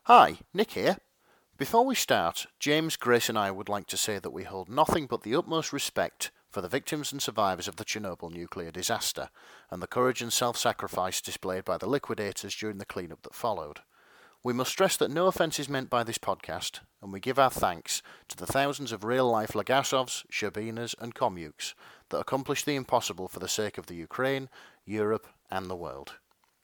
Hi, Nick here. Before we start, James, Grace and I would like to say that we hold nothing but the utmost respect for the victims and survivors of the Chernobyl nuclear disaster, and the courage and self-sacrifice displayed by the liquidators during the cleanup that followed. We must stress that no offence is meant by this podcast, and we give our thanks to the thousands of real-life Legasovs, Sherbinas and Komyuks that accomplished the impossible for the sake of the Ukraine, Europe and the world.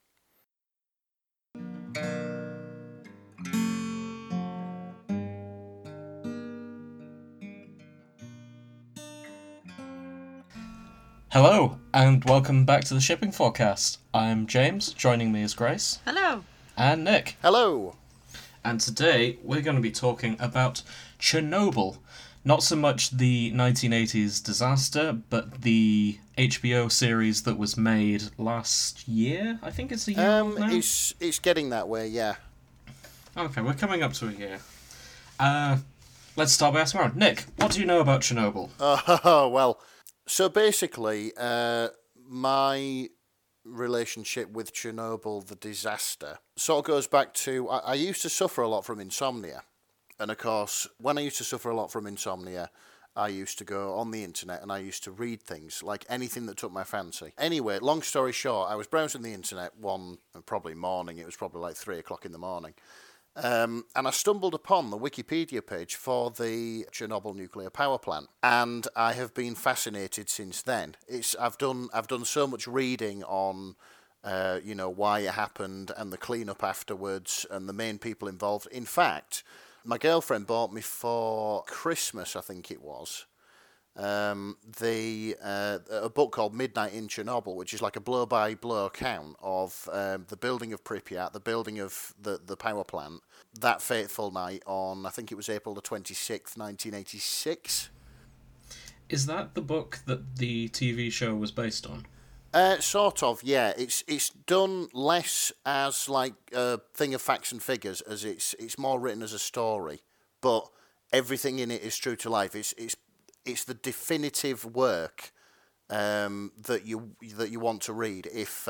Hello, and welcome back to the Shipping Forecast. I'm James, joining me is Grace. Hello. And Nick. Hello. And today we're going to be talking about Chernobyl. Not so much the 1980s disaster, but the HBO series that was made last year. I think it's a year old now. It's getting that way, yeah. Okay, we're coming up to a year. Let's start by asking around. Nick, what do you know about Chernobyl? Oh, well... So basically, my relationship with Chernobyl, the disaster, sort of goes back to, I used to suffer a lot from insomnia. And of course, when I used to suffer a lot from insomnia, I used to go on the internet and I used to read things, like anything that took my fancy. Anyway, long story short, I was browsing the internet one, probably morning, it was probably like 3 o'clock in the morning. And I stumbled upon the Wikipedia page for the Chernobyl nuclear power plant, and I have been fascinated since then. I've done so much reading on, why it happened and the cleanup afterwards and the main people involved. In fact, my girlfriend bought me for Christmas, I think it was, a book called Midnight in Chernobyl, which is like a blow-by-blow account of the building of Pripyat, the building of the power plant, that fateful night on, I think it was April the 26th, 1986. Is that the book that the TV show was based on? Sort of, yeah. It's done less as like a thing of facts and figures, as it's more written as a story, but everything in it is true to life. It's the definitive work that you want to read if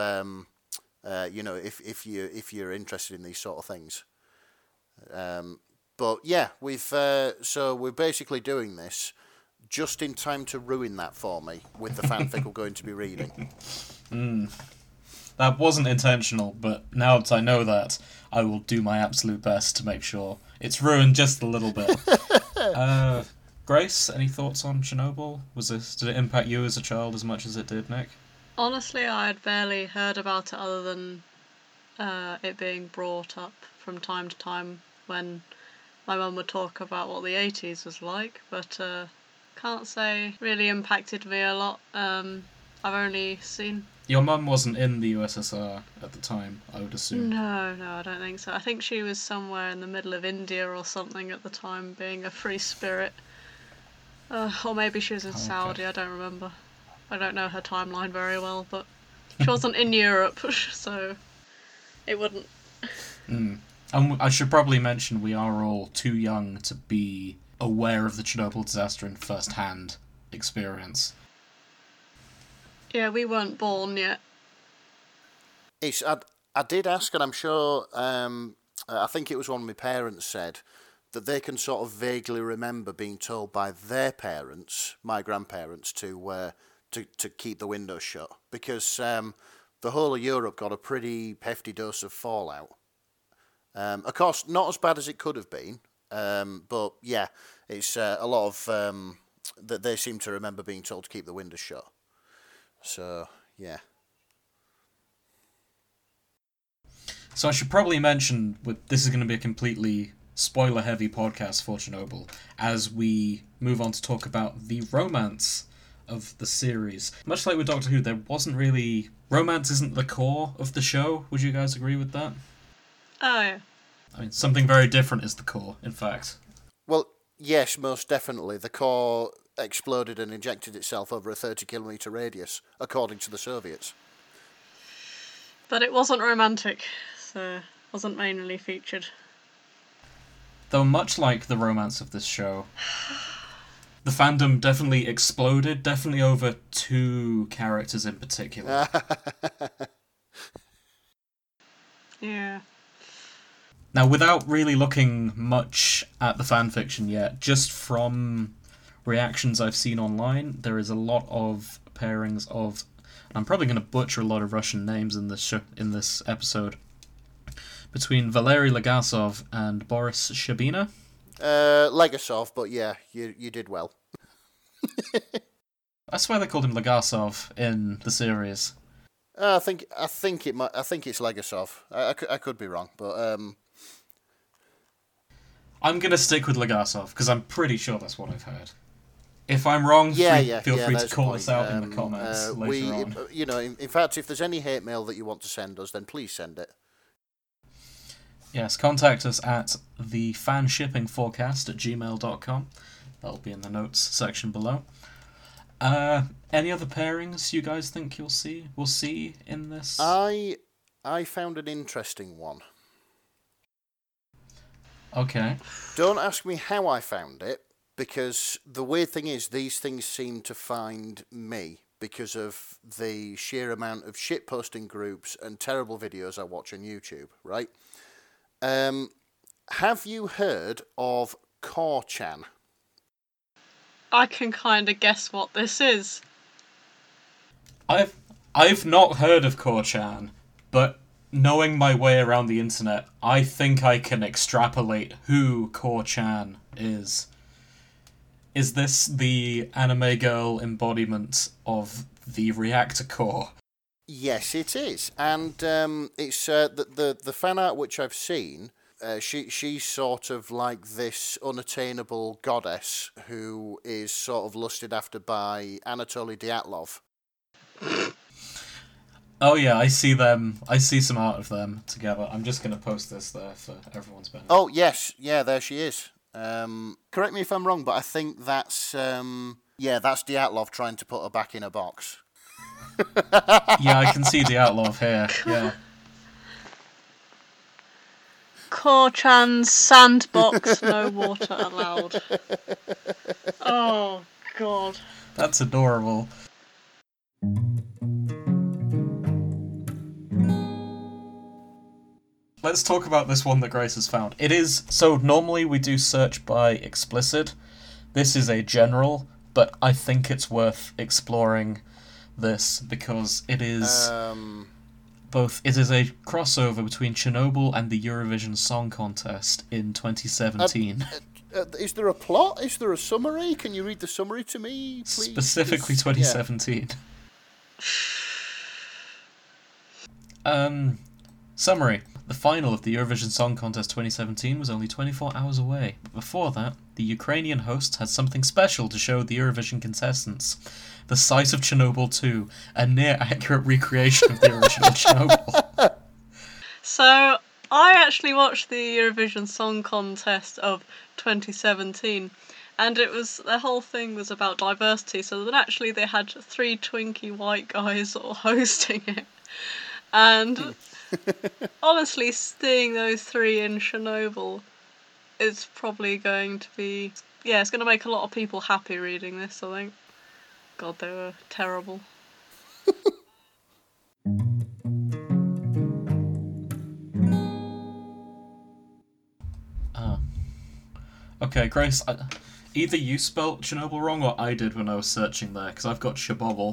you're interested in these sort of things. But yeah, we're basically doing this just in time to ruin that for me with the fanfic we're going to be reading. That wasn't intentional, but now that I know that, I will do my absolute best to make sure it's ruined just a little bit. Grace, any thoughts on Chernobyl? Did it impact you as a child as much as it did Nick? Honestly, I had barely heard about it other than it being brought up from time to time when my mum would talk about what the 80s was like, but can't say really impacted me a lot. I've only seen... Your mum wasn't in the USSR at the time, I would assume. No, I don't think so. I think she was somewhere in the middle of India or something at the time, being a free spirit. Or maybe she was in Saudi, I don't remember. I don't know her timeline very well, but she wasn't in Europe, so it wouldn't. And I should probably mention we are all too young to be aware of the Chernobyl disaster in first-hand experience. Yeah, we weren't born yet. I did ask, and I'm sure, I think it was one of my parents said, that they can sort of vaguely remember being told by their parents, my grandparents, to keep the windows shut, because the whole of Europe got a pretty hefty dose of fallout. Of course, not as bad as it could have been, but yeah, it's a lot of that they seem to remember being told to keep the windows shut. So yeah. So I should probably mention this is going to be a completely spoiler-heavy podcast for Chernobyl, as we move on to talk about the romance of the series. Much like with Doctor Who, there wasn't really... Romance isn't the core of the show. Would you guys agree with that? Oh, yeah. I mean, something very different is the core, in fact. Well, yes, most definitely. The core exploded and injected itself over a 30-kilometre radius, according to the Soviets. But it wasn't romantic, so it wasn't mainly featured. Though much like the romance of this show, the fandom definitely exploded, definitely over two characters in particular. Yeah. Now, without really looking much at the fanfiction yet, just from reactions I've seen online, there is a lot of pairings of... I'm probably going to butcher a lot of Russian names in this episode. Between Valery Legasov and Boris Shabina. Legasov, but yeah, you did well. I swear they called him Legasov in the series. I think it's Legasov. I could be wrong, but I'm gonna stick with Legasov because I'm pretty sure that's what I've heard. If I'm wrong, feel free to call us out in the comments later on. In fact, if there's any hate mail that you want to send us, then please send it. Yes, contact us at thefanshippingforecast@gmail.com. That'll be in the notes section below. Any other pairings you guys think we'll see in this? I found an interesting one. Okay. Don't ask me how I found it, because the weird thing is these things seem to find me because of the sheer amount of shitposting groups and terrible videos I watch on YouTube, right? Have you heard of Core-chan? I can kind of guess what this is. I've not heard of Core-chan, but knowing my way around the internet, I think I can extrapolate who Core-chan is. Is this the anime girl embodiment of the reactor core? Yes, it is, and it's the fan art which I've seen. She's sort of like this unattainable goddess who is sort of lusted after by Anatoly Dyatlov. Oh yeah, I see them. I see some art of them together. I'm just going to post this there for everyone's benefit. Oh yes, yeah, there she is. Correct me if I'm wrong, but I think that's Dyatlov trying to put her back in a box. Yeah, I can see Dyatlov here. Yeah. Core-chan's sandbox, no water allowed. Oh god. That's adorable. Let's talk about this one that Grace has found. It is... So, normally we do search by explicit. This is a general, but I think it's worth exploring this because it is... both... It is a crossover between Chernobyl and the Eurovision Song Contest in 2017. Is there a plot? Is there a summary? Can you read the summary to me, please? Specifically 2017. Yeah. Summary. The final of the Eurovision Song Contest 2017 was only 24 hours away, but before that, the Ukrainian hosts had something special to show the Eurovision contestants. The sight of Chernobyl 2, a near-accurate recreation of the original Chernobyl. So, I actually watched the Eurovision Song Contest of 2017, and the whole thing was about diversity, so then actually they had 3 twinky white guys all hosting it. And honestly, seeing those 3 in Chernobyl is probably going to be... Yeah, it's going to make a lot of people happy reading this, I think. God, they were terrible. Okay, Grace, either you spelt Chernobyl wrong or I did when I was searching there, because I've got Shabobble.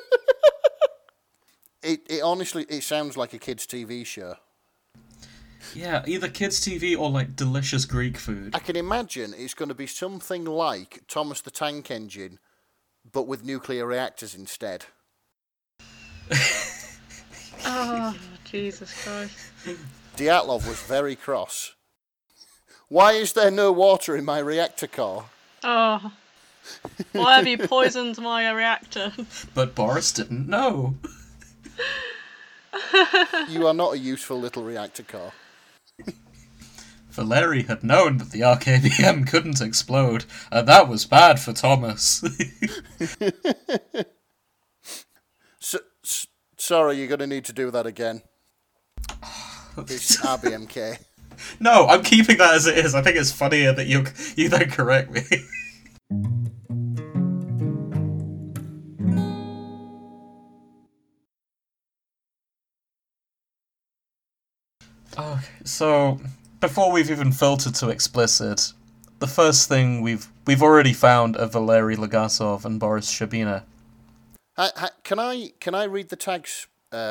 It honestly, it sounds like a kids' TV show. Yeah, either kids' TV or like delicious Greek food. I can imagine it's going to be something like Thomas the Tank Engine, but with nuclear reactors instead. Oh, Jesus Christ. Dyatlov was very cross. Why is there no water in my reactor core? Oh. Why have you poisoned my reactor? But Boris didn't know. You are not a useful little reactor core. Valeri had known that the RKBM couldn't explode, and that was bad for Thomas. Sorry, you're going to need to do that again. It's RBMK. No, I'm keeping that as it is. I think it's funnier that you then correct me. Okay, so before we've even filtered to explicit, the first thing we've already found are Valery Legasov and Boris Shabina. Can I read the tags?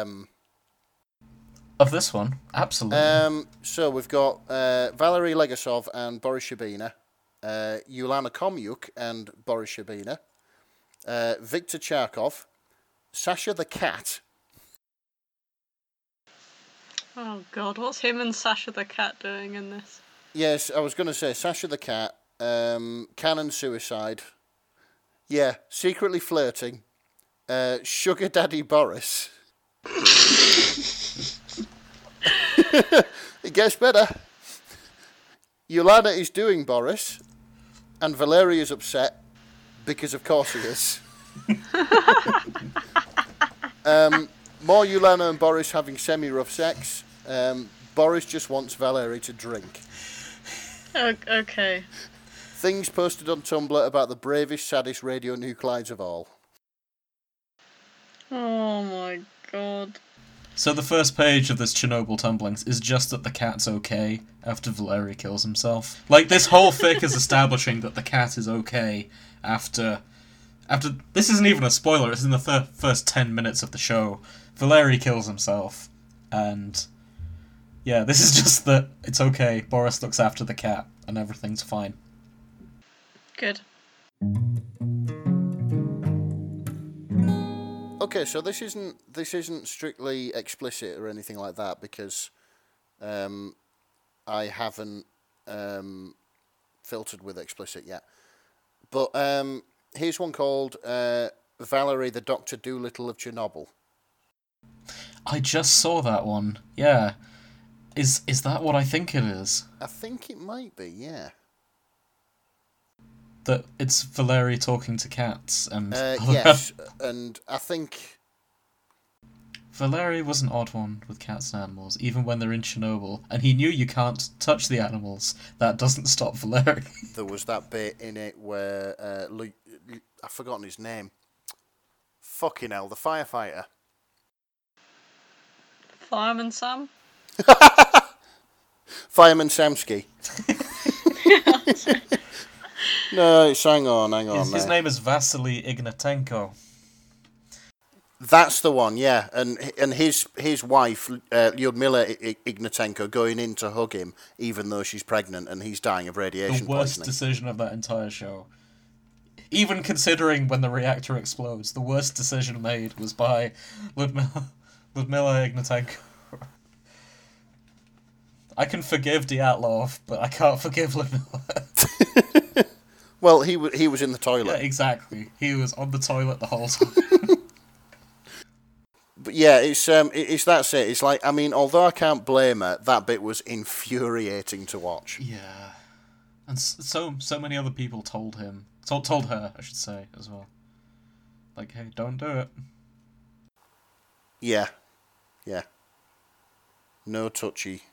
Of this one, absolutely. So we've got Valery Legasov and Boris Shabina, Yulana Komyuk and Boris Shabina, Viktor Charkov, Sasha the Cat. Oh God, what's him and Sasha the Cat doing in this? Yes, I was going to say Sasha the Cat, Canon Suicide, yeah, secretly flirting, Sugar Daddy Boris. It gets better. Yulana is doing Boris, and Valery is upset, because of course he is. More Yulana and Boris having semi-rough sex. Boris just wants Valery to drink. Okay. Things posted on Tumblr about the bravest, saddest radionuclides of all. Oh my God. So the first page of this Chernobyl tumblings is just that the cat's okay after Valery kills himself. Like, this whole fic is establishing that the cat is okay after... This isn't even a spoiler, it's in the first 10 minutes of the show. Valery kills himself, and... yeah, this is just that it's okay, Boris looks after the cat, and everything's fine. Good. Okay, so this isn't strictly explicit or anything like that, because I haven't filtered with explicit yet. But here's one called Valery the Dr. Doolittle of Chernobyl. I just saw that one. Yeah. Is that what I think it is? I think it might be, yeah. That it's Valery talking to cats and... yes, and I think... Valery was an odd one with cats and animals, even when they're in Chernobyl, and he knew you can't touch the animals. That doesn't stop Valery. There was that bit in it where... I've forgotten his name. Fucking hell, the firefighter. Fireman Sam? Fireman Samsky. No, it's hang on. His name is Vasily Ignatenko. That's the one, yeah. And his wife, Lyudmila Ignatenko, going in to hug him, even though she's pregnant, and he's dying of radiation The worst poisoning. decision of that entire show. Even considering when the reactor explodes, the worst decision made was by Lyudmila Ignatenko. I can forgive Dyatlov, but I can't forgive Lyudmila. Well, he was in the toilet. Yeah, exactly. He was on the toilet the whole time. But yeah, it's that's it. It's like, I mean, although I can't blame her, that bit was infuriating to watch. Yeah, and so many other people told her, I should say, as well. Like, hey, don't do it. Yeah. No touchy.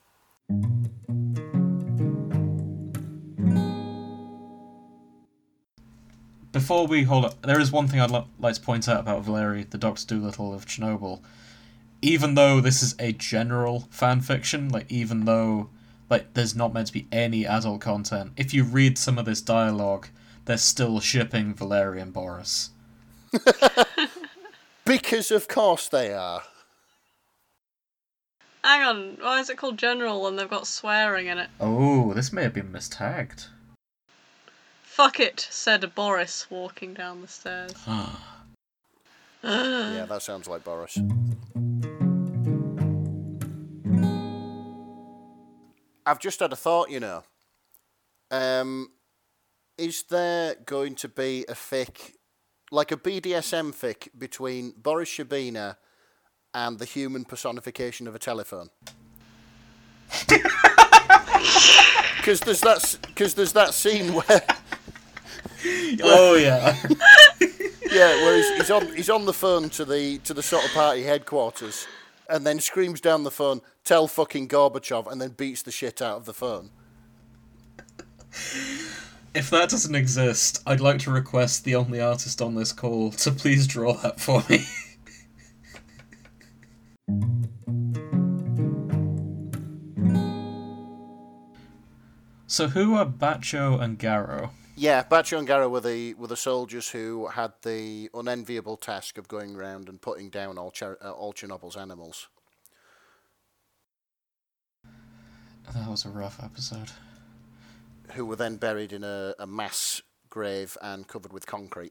Before we hold up, there is one thing I'd like to point out about Valery, the Dr. Doolittle of Chernobyl. Even though this is a general fan fiction, even though there's not meant to be any adult content, if you read some of this dialogue, they're still shipping Valery and Boris. Because of course they are. Hang on, why is it called General when they've got swearing in it? Oh, this may have been mistagged. Fuck it, said Boris, walking down the stairs. Yeah, that sounds like Boris. I've just had a thought, you know. Is there going to be a fic, like a BDSM fic, between Boris Shabina and the human personification of a telephone? Because there's that scene where... Oh yeah. Yeah, where he's on the phone to the sort of party headquarters, and then screams down the phone, "Tell fucking Gorbachev," and then beats the shit out of the phone. If that doesn't exist, I'd like to request the only artist on this call to please draw that for me. So who are Bacho and Garrow? Yeah, Bacho and Garrow were the soldiers who had the unenviable task of going around and putting down all Chernobyl's animals. That was a rough episode. Who were then buried in a mass grave and covered with concrete.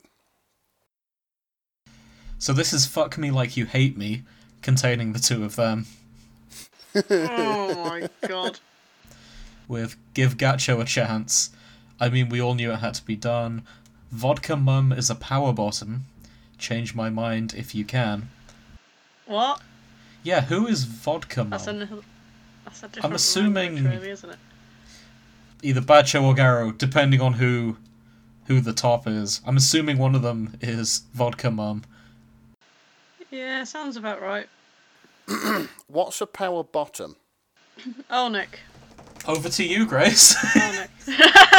So this is Fuck Me Like You Hate Me, containing the two of them. Oh my god. With Give Gacho a Chance. I mean, we all knew it had to be done. Vodka Mum is a power bottom. Change my mind if you can. What? Yeah, who is Vodka Mum? That's a different I'm assuming language, really, isn't it? either Bacho or Garrow, depending on who the top is. I'm assuming one of them is Vodka Mum. Yeah, sounds about right. What's a power bottom? Oh, Nick. Over to you, Grace. Oh, Nick.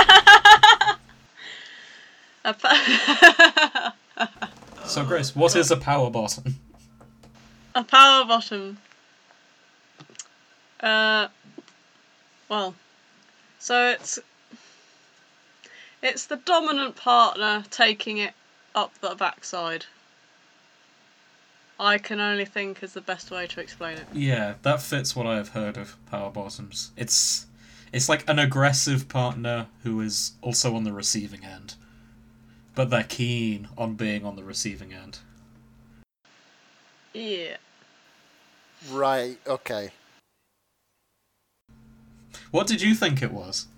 So, Grace, what is a power bottom? A power bottom. Well, so it's the dominant partner taking it up the backside. I can only think is the best way to explain it. Yeah, that fits what I have heard of power bottoms. It's like an aggressive partner who is also on the receiving end. But they're keen on being on the receiving end. Yeah. Right, okay. What did you think it was?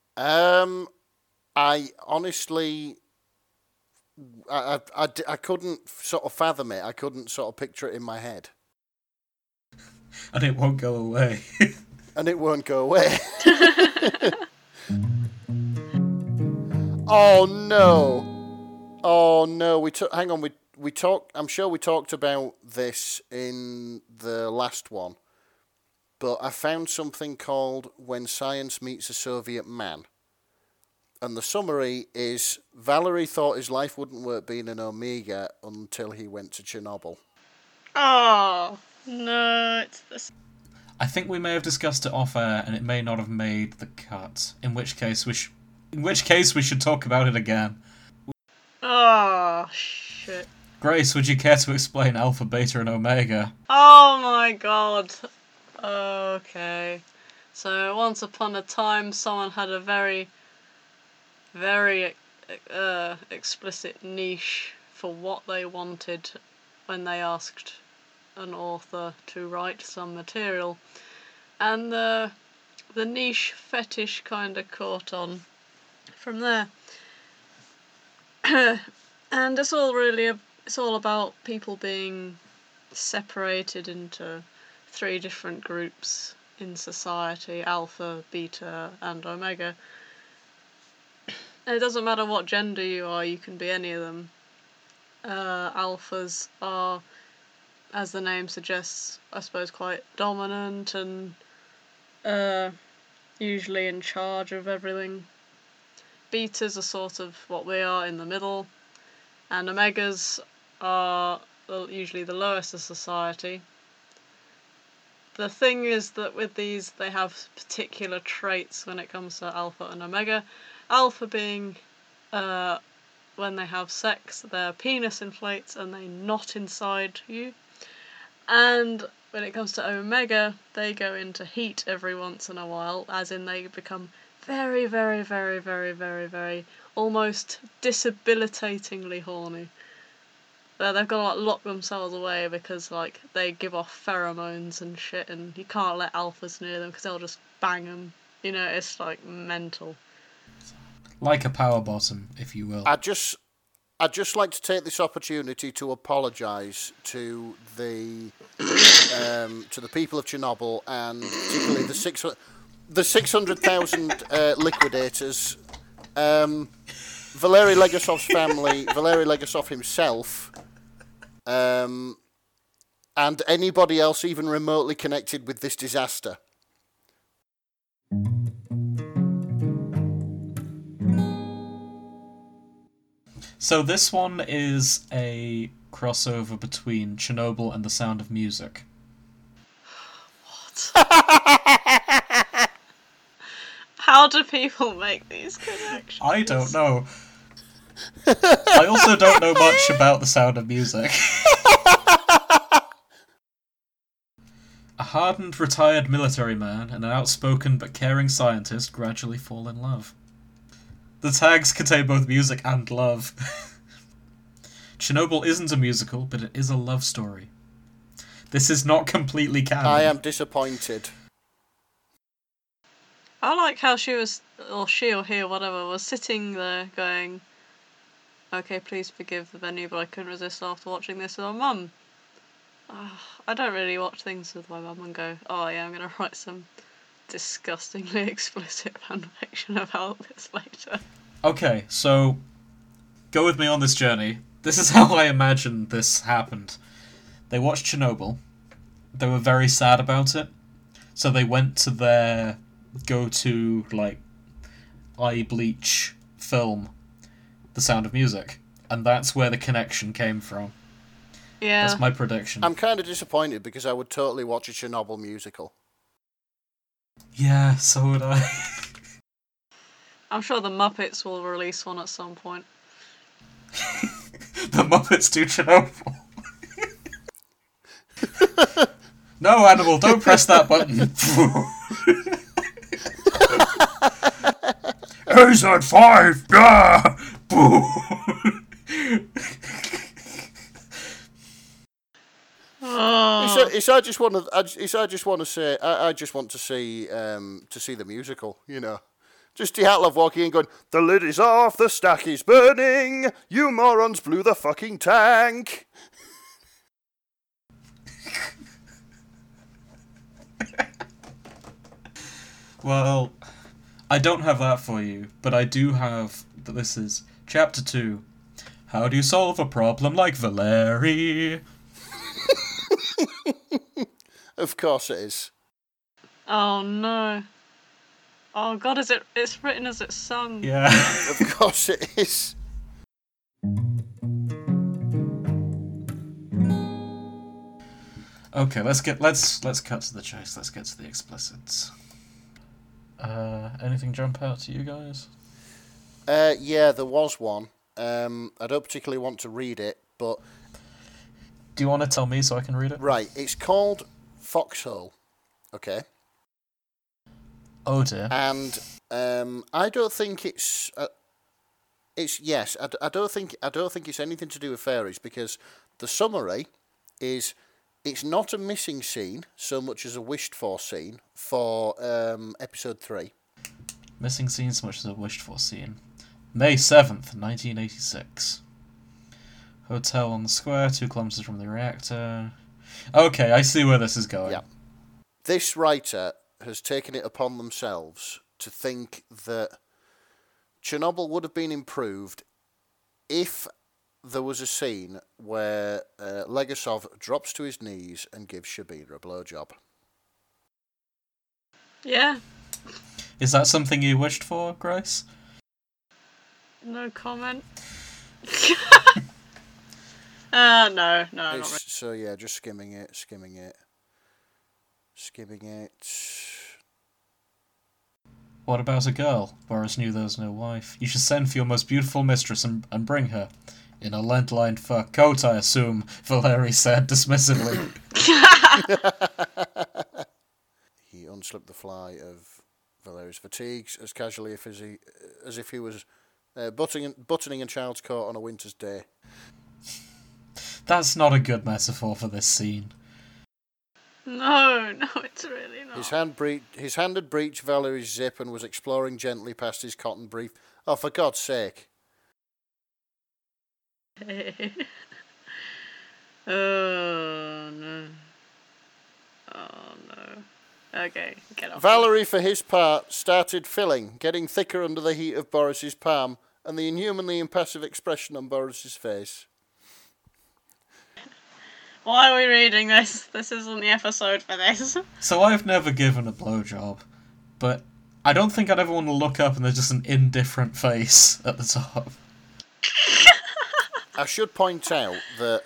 I honestly... I couldn't sort of fathom it. I couldn't sort of picture it in my head. And it won't go away. And it won't go away. Oh no! Oh no! Hang on. We talked. I'm sure we talked about this in the last one, but I found something called "When Science Meets a Soviet Man," and the summary is: Valery thought his life wouldn't work being an Omega until he went to Chernobyl. Oh no! It's this. I think we may have discussed it off air, and it may not have made the cut. In which case we should talk about it again. Oh shit! Grace, would you care to explain Alpha, Beta, and Omega? Oh my god. Okay. So once upon a time, someone had a very, very explicit niche for what they wanted when they asked an author to write some material, and the niche fetish kind of caught on from there. And it's all about people being separated into 3 different groups in society: Alpha, Beta, and Omega. And it doesn't matter what gender you are, you can be any of them. Alphas are, as the name suggests, I suppose quite dominant and usually in charge of everything. Betas are sort of what we are, in the middle, and Omegas are usually the lowest of society. The thing is that with these, they have particular traits when it comes to Alpha and Omega. Alpha being, when they have sex, their penis inflates and they knot inside you. And when it comes to Omega, they go into heat every once in a while, as in they become very, very, very, very, very, very, almost debilitatingly horny. They've got to like lock themselves away because like they give off pheromones and shit, and you can't let alphas near them because they'll just bang them. You know, it's like mental. Like a power bottom, if you will. I'd just like to take this opportunity to apologise to the people of Chernobyl, and particularly the 600,000 liquidators, Valery Legasov's family, Valery Legasov himself, and anybody else even remotely connected with this disaster. So this one is a crossover between Chernobyl and The Sound of Music. How How do people make these connections? I don't know. I also don't know much about The Sound of Music. A hardened retired military man and an outspoken but caring scientist gradually fall in love. The tags contain both music and love. Chernobyl isn't a musical, but it is a love story. This is not completely canon. I am disappointed. I like how she or he or whatever was sitting there going, okay, please forgive the venue, but I couldn't resist after watching this with my mum. I don't really watch things with my mum and go, oh yeah, I'm going to write some disgustingly explicit fanfiction about this later. Okay, so go with me on this journey. This is how I imagine this happened. They watched Chernobyl. They were very sad about it. So they went to their go-to, like, eye bleach film, The Sound of Music. And that's where the connection came from. Yeah. That's my prediction. I'm kind of disappointed because I would totally watch a Chernobyl musical. Yeah, so would I. I'm sure the Muppets will release one at some point. The Muppets do Chernobyl. No, animal, don't press that button. A's on 5! Yeah! Oh. I just want to say, I just want to see the musical. You know, just Dyatlov walking in, going, "The lid is off, the stack is burning. You morons blew the fucking tank." Well, I don't have that for you, but I do have that. This is Chapter 2. How do you solve a problem like Valeri? Of course it is. Oh no. Oh god, it's written as it's sung. Yeah. Of course it is. Okay, let's cut to the chase. Let's get to the explicits. Anything jump out to you guys? Yeah, there was one. I don't particularly want to read it, but Do you want to tell me so I can read it? right, it's called Foxhole. Okay. Oh dear. And I don't think it's yes. I don't think it's anything to do with fairies, because the summary is it's not a missing scene so much as a wished for scene for episode 3. Missing scene so much as a wished for scene. May 7th, 1986. Hotel on the square, 2 kilometers from the reactor. Okay, I see where this is going. Yeah. This writer has taken it upon themselves to think that Chernobyl would have been improved if there was a scene where Legasov drops to his knees and gives Shabina a blowjob. Yeah. Is that something you wished for, Grace? No comment. No, not really. So yeah, just skimming it. What about a girl? Boris knew there was no wife. You should send for your most beautiful mistress and bring her. In a lent-lined fur coat, I assume, Valeri said dismissively. He unslipped the fly of Valeri's fatigues as casually as if he was buttoning a child's coat on a winter's day. That's not a good metaphor for this scene. No, it's really not. His hand had breached Valerie's zip and was exploring gently past his cotton brief. Oh, for God's sake. Oh no. Okay, get off. Valerie, for his part, started filling, getting thicker under the heat of Boris's palm and the inhumanly impassive expression on Boris's face. Why are we reading this? This isn't the episode for this. So I've never given a blowjob, but I don't think I'd ever want to look up and there's just an indifferent face at the top. I should point out that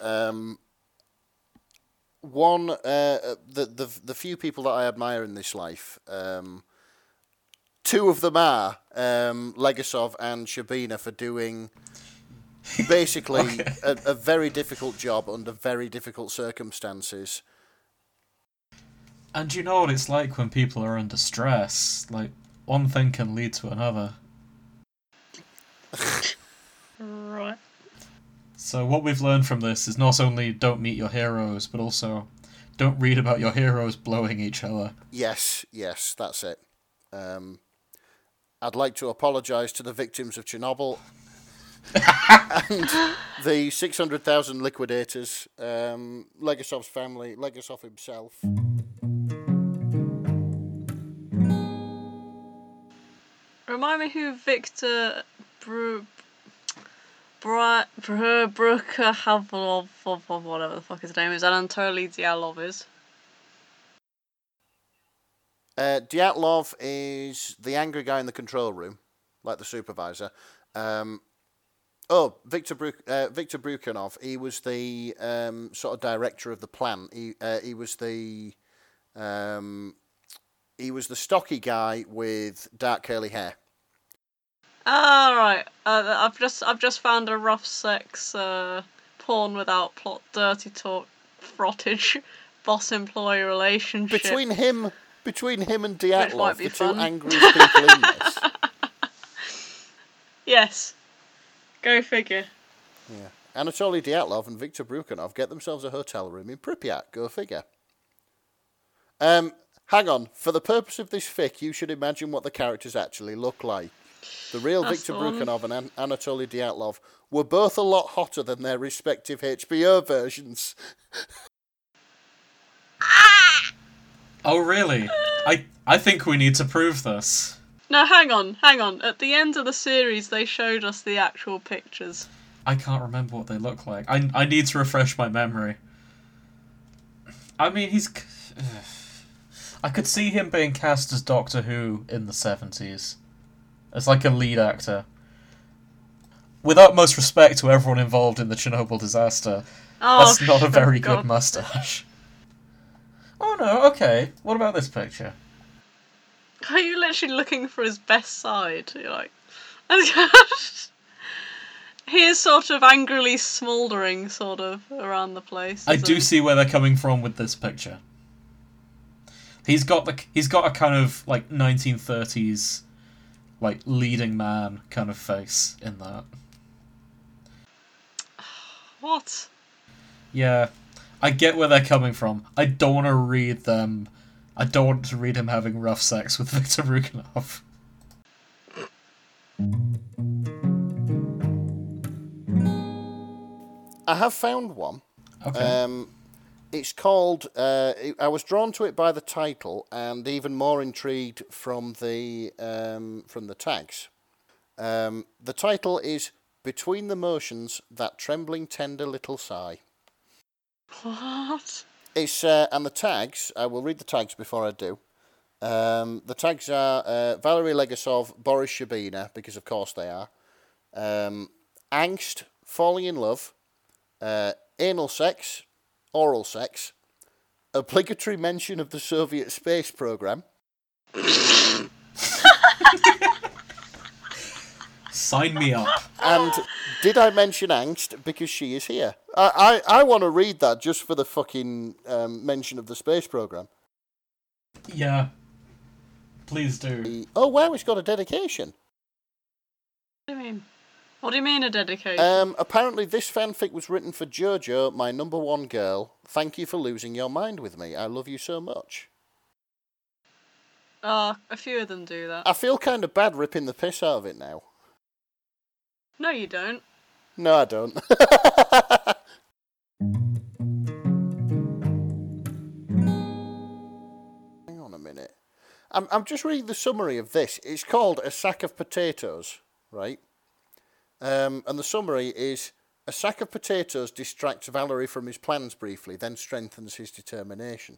the few people that I admire in this life two of them are Legasov and Shabina for doing basically a very difficult job under very difficult circumstances. And you know what it's like when people are under stress. Like, one thing can lead to another. Right. So what we've learned from this is not only don't meet your heroes, but also don't read about your heroes blowing each other. Yes, that's it. I'd like to apologise to the victims of Chernobyl and the 600,000 liquidators, Legasov's family, Legasov himself. Remind me who Victor Brukhavalov, whatever the fuck his name is, and Anatoly Dialov is. Dyatlov is the angry guy in the control room, like the supervisor. Victor Brukhanov. He was the sort of director of the plant. He was the stocky guy with dark curly hair. Ah, right. I've just found a rough sex porn without plot, dirty talk, frottage, boss-employee relationship. Between him and Dyatlov, the fun. two angriest people in this. Yes. Go figure. Yeah. Anatoly Dyatlov and Victor Brukhanov get themselves a hotel room in Pripyat. Go figure. Hang on. For the purpose of this fic, you should imagine what the characters actually look like. The real That's Victor the one. Brukhanov and Anatoly Dyatlov were both a lot hotter than their respective HBO versions. Oh, really? I think we need to prove this. No, hang on. At the end of the series, they showed us the actual pictures. I can't remember what they look like. I need to refresh my memory. I mean, I could see him being cast as Doctor Who in the 70s. As like a lead actor. With utmost respect to everyone involved in the Chernobyl disaster, that's not a very good moustache. Oh no, okay. What about this picture? Are you literally looking for his best side? You're like... He is sort of angrily smouldering, sort of, around the place. I do see where they're coming from with this picture. He's got a kind of like 1930s, like leading man kind of face in that. What? Yeah, I get where they're coming from. I don't want to read them. I don't want to read him having rough sex with Victor Brukhanov. I have found one. Okay. It's called... I was drawn to it by the title and even more intrigued from the tags. The title is Between the Motions, That Trembling Tender Little Sigh. What? It's and the tags, I will read the tags before I do. The tags are Valery Legasov, Boris Shabina, because of course they are. Angst, falling in love, anal sex, oral sex, obligatory mention of the Soviet space program. Sign me up. And did I mention angst because she is here? I want to read that just for the fucking mention of the space program. Yeah. Please do. Oh wow, it's got a dedication. What do you mean? What do you mean a dedication? Apparently this fanfic was written for Jojo, my number one girl. Thank you for losing your mind with me. I love you so much. A few of them do that. I feel kind of bad ripping the piss out of it now. No, you don't. No, I don't. Hang on a minute. I'm just reading the summary of this. It's called A Sack of Potatoes, right? And the summary is, a sack of potatoes distracts Valery from his plans briefly, then strengthens his determination.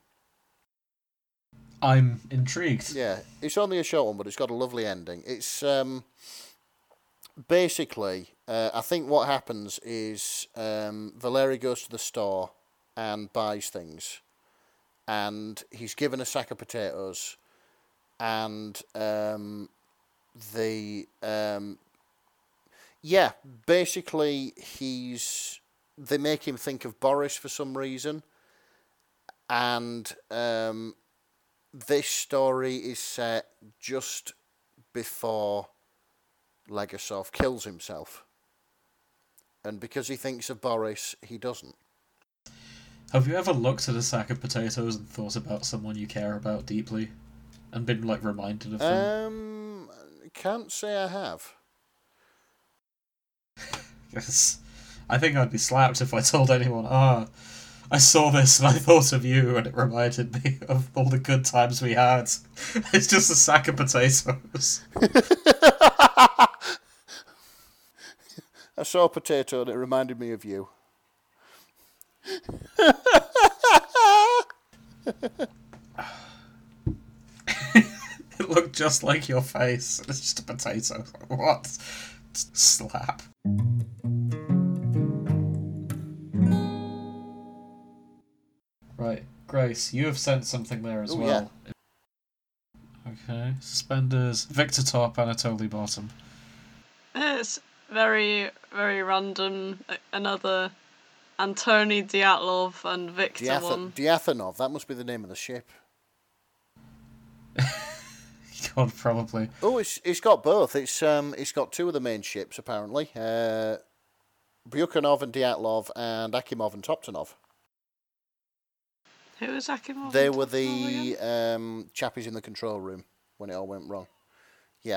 I'm intrigued. Yeah, it's only a short one, but it's got a lovely ending. It's basically, I think what happens is Valery goes to the store and buys things, and he's given a sack of potatoes, and basically they make him think of Boris for some reason, and this story is set just before Legasov kills himself, and because he thinks of Boris, he doesn't. Have you ever looked at a sack of potatoes and thought about someone you care about deeply, and been like reminded of them? Can't say I have. Yes. I think I'd be slapped if I told anyone, I saw this and I thought of you and it reminded me of all the good times we had. It's just a sack of potatoes. I saw a potato and it reminded me of you. It looked just like your face. It's just a potato. What? Slap. Right, Grace, you have sent something there as well. Yeah. Okay, suspenders. Victor top, Anatoly bottom. It's very, very random. Another Antony Dyatlov and Victor one. Dyathonov, that must be the name of the ship. God, probably. Oh, it's got both. It's got two of the main ships apparently. Bryukhanov and Dyatlov, and Akimov and Toptonov. Who was Akimov? They were the chappies in the control room when it all went wrong. Yeah.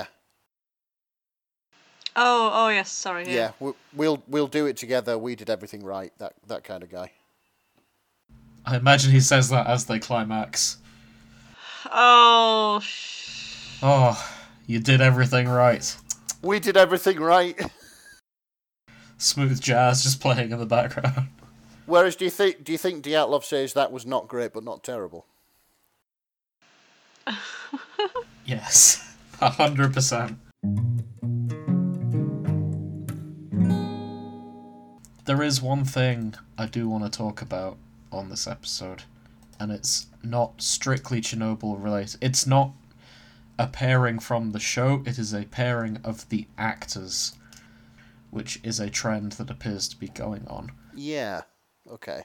Oh yes, sorry. Yeah, we'll do it together. We did everything right. That kind of guy. I imagine he says that as they climax. Oh. Oh, you did everything right. We did everything right. Smooth jazz just playing in the background. Whereas, do you think Dyatlov says that was not great but not terrible? Yes, 100%. There is one thing I do want to talk about on this episode, and it's not strictly Chernobyl related. It's not a pairing from the show, it is a pairing of the actors, which is a trend that appears to be going on. Yeah, okay.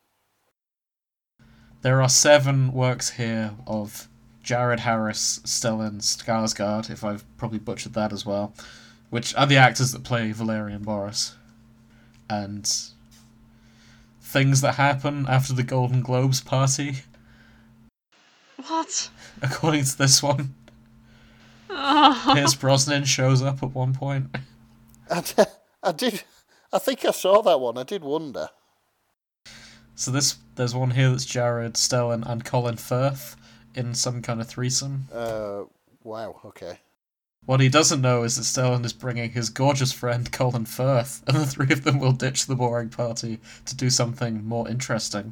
There are 7 works here of Jared Harris, Stellan Skarsgård, if I've probably butchered that as well, which are the actors that play Valerian Boris. And things that happen after the Golden Globes party. What? According to this one. Pierce Brosnan shows up at one point. I think I saw that one. I did wonder. So there's one here that's Jared, Stellan, and Colin Firth in some kind of threesome. Wow, okay. What he doesn't know is that Stellan is bringing his gorgeous friend Colin Firth, and the 3 of them will ditch the boring party to do something more interesting.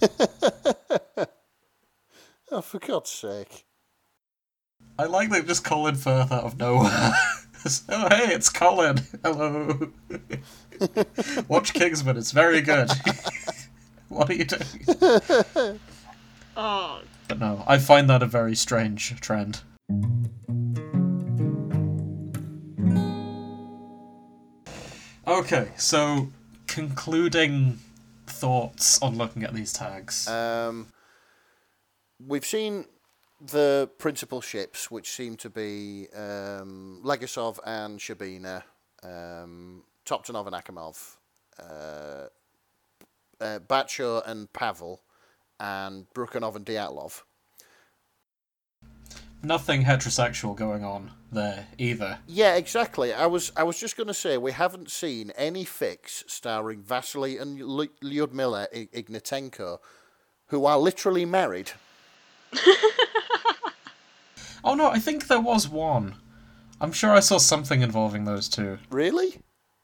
Oh, for God's sake. I like that just Colin Firth out of nowhere. Oh, hey, it's Colin. Hello. Watch Kingsman, it's very good. What are you doing? Oh. But no, I find that a very strange trend. Okay, so concluding thoughts on looking at these tags. We've seen the principal ships, which seem to be Legasov and Shabina, Toptonov and Akimov, Bacho and Pavel, and Bryukhanov and Dyatlov. Nothing heterosexual going on there either. Yeah, exactly. I was just going to say we haven't seen any fics starring Vasily and Lyudmila Ignatenko, who are literally married. Oh no, I think there was one. I'm sure I saw something involving those two. Really?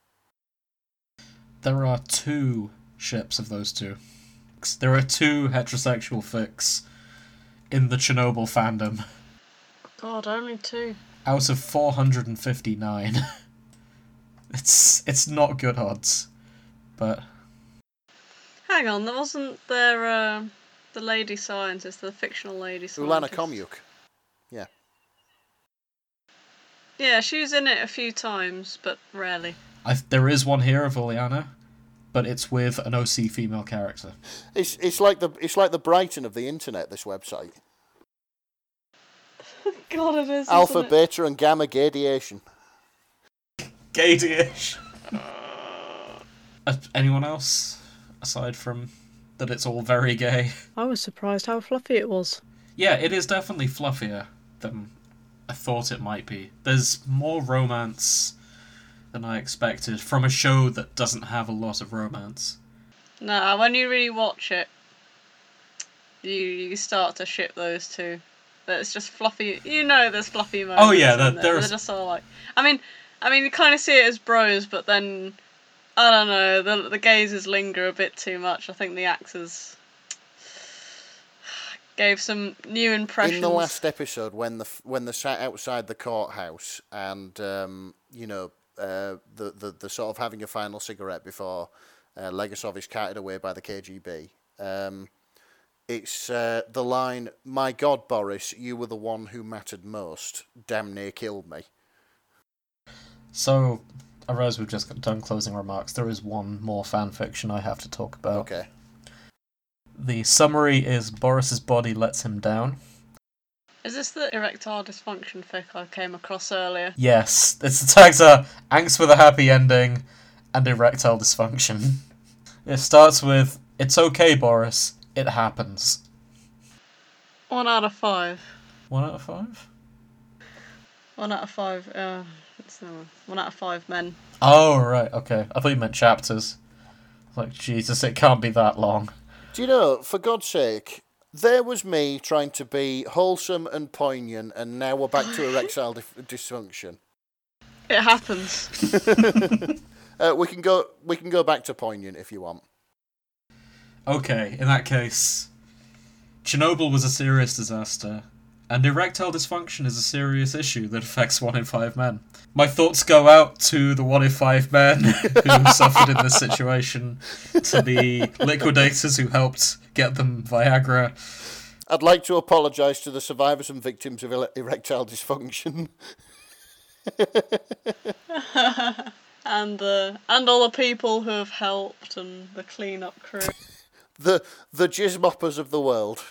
There are 2 ships of those 2. There are 2 heterosexual fics in the Chernobyl fandom. God, only 2. Out of 459. It's not good odds. But Hang on, there wasn't there the lady scientist, the fictional lady scientist? Ulana Komyuk. Yeah. Yeah, she was in it a few times, but rarely. There is one here of Oleana, but it's with an OC female character. It's like the Brighton of the internet. This website. God, it is. Alpha, isn't it? beta, and gamma gadiation. Gay-ish. Anyone else aside from that? It's all very gay. I was surprised how fluffy it was. Yeah, it is definitely fluffier than I thought it might be. There's more romance than I expected from a show that doesn't have a lot of romance. No, when you really watch it, you start to ship those two. It's just fluffy. You know, there's fluffy moments. Oh yeah, they're just all like. I mean, you kind of see it as bros, but then I don't know. The gazes linger a bit too much. I think the actors gave some new impressions. In the last episode, when they sat outside the courthouse and the sort of having a final cigarette before Legasov is carted away by the KGB. It's the line, "My God, Boris, you were the one who mattered most. Damn near killed me." So, I realize we've just done closing remarks. There is one more fan fiction I have to talk about. Okay. The summary is Boris's body lets him down. Is this the erectile dysfunction fic I came across earlier? Yes, it's the tags are angst with a happy ending and erectile dysfunction. It starts with, "It's okay, Boris. It happens." 1 out of 5. 1 out of 5? 1 out of 5. It's 1 out of 5 men. Oh, right, okay. I thought you meant chapters. Like, Jesus, it can't be that long. Do you know, for God's sake, there was me trying to be wholesome and poignant, and now we're back to erectile dysfunction. It happens. We can go back to poignant if you want. Okay, in that case, Chernobyl was a serious disaster, and erectile dysfunction is a serious issue that affects 1 in 5 men. My thoughts go out to the 1 in 5 men who suffered in this situation, to the liquidators who helped get them Viagra. I'd like to apologise to the survivors and victims of erectile dysfunction. And all the people who have helped and the clean-up crew. The jizz moppers of the world.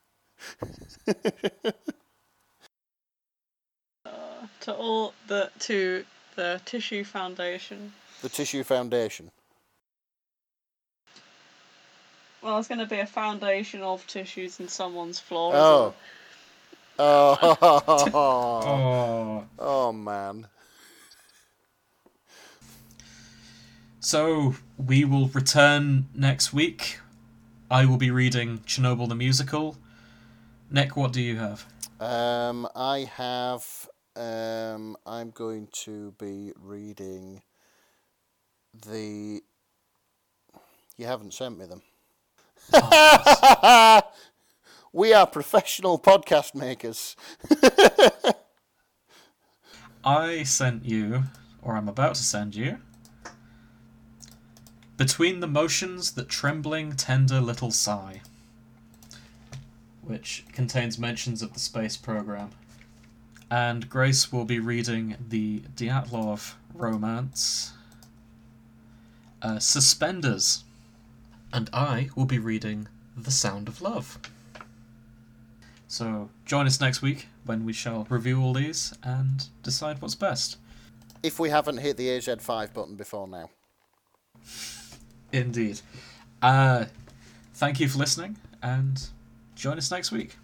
To the Tissue Foundation. The Tissue Foundation. Well, it's going to be a foundation of tissues in someone's floor. Oh. Oh. Oh, man. So, we will return next week. I will be reading Chernobyl the Musical. Nick, what do you have? I have... I'm going to be reading the... You haven't sent me them. Oh, We are professional podcast makers. I sent you, or I'm about to send you, Between the Motions That Trembling Tender Little Sigh, which contains mentions of the space program. And Grace will be reading the Dyatlov romance, Suspenders. And I will be reading The Sound of Love. So join us next week when we shall review all these and decide what's best. If we haven't hit the AZ5 button before now. Indeed. Thank you for listening, and join us next week.